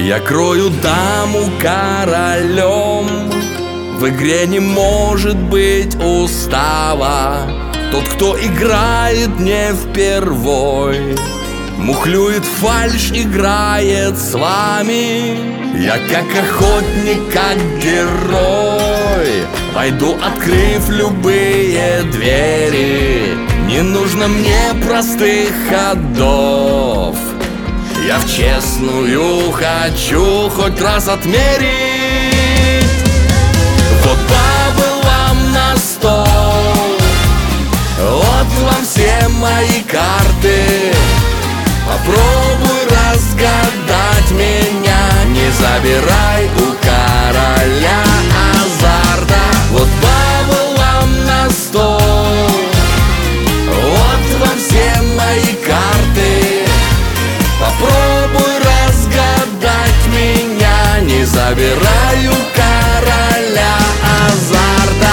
Я крою даму королем. В игре не может быть устава. Тот, кто играет не впервой, мухлюет фальшь, играет с вами. Я как охотник, как герой, пойду, открыв любые двери. Не нужно мне простых ходов, я в честную хочу хоть раз отмерить. Вот бабы вам на стол, вот вам все мои карты. Попробуй разгадать меня, не забирай у короля азарта. Вот бабы вам на стол, вот вам все мои карты. Попробуй разгадать меня, не забирай у короля азарта.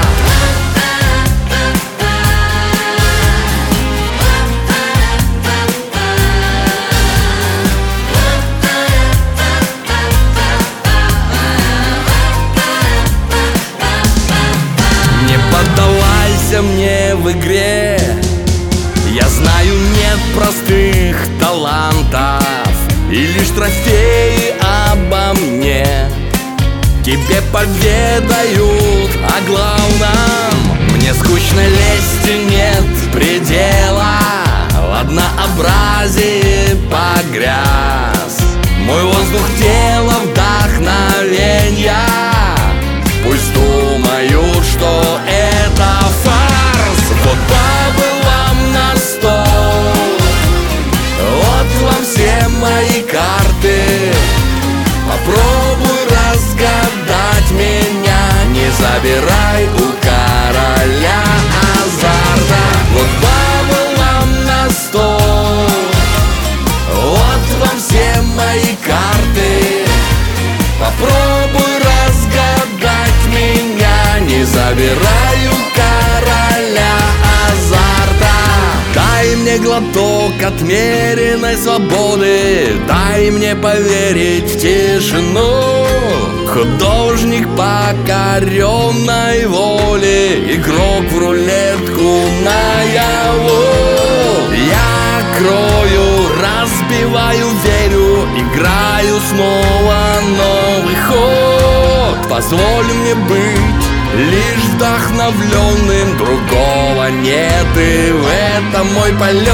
Поддавайся мне в игре, я знаю, нет простых талантов, и лишь трофеи обо мне тебе поведают о главном. Мне скучно лезть и нет предела, в однообразии погряз. Мой воздух тела вдохновенья, пусть думают, что это фарс. Вот бабы вам на стол, вот вам все мои карты. Попробуй разгадать меня, не забирай у короля азарта. Вот бабы вам на стол, вот вам все мои карты. Попробуй разгадать меня, не забирай у короля азарта. Дай мне глоток отмеренной свободы, дай мне поверить в тишину. Художник покоренной воли, игрок в рулетку наяву. Я крою, разбиваю, верю, играю снова новый ход. Позволь мне быть лишь вдохновленным, другого нет, и в этом мой полет.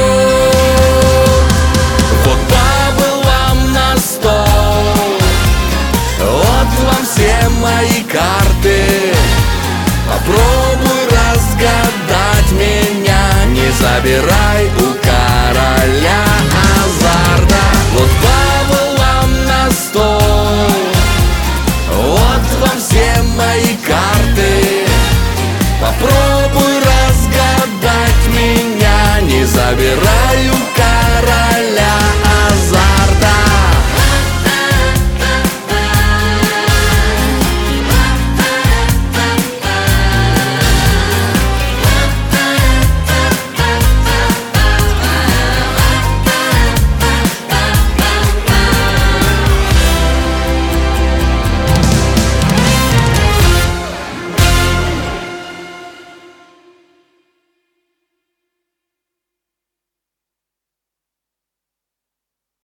Вот бабы вам на стол, вот вам все мои карты. Попробуй разгадать меня, не забирай у короля азарта. Вот бабы вам на стол, вот вам все мои карты. Попробуй разгадать меня, не забирай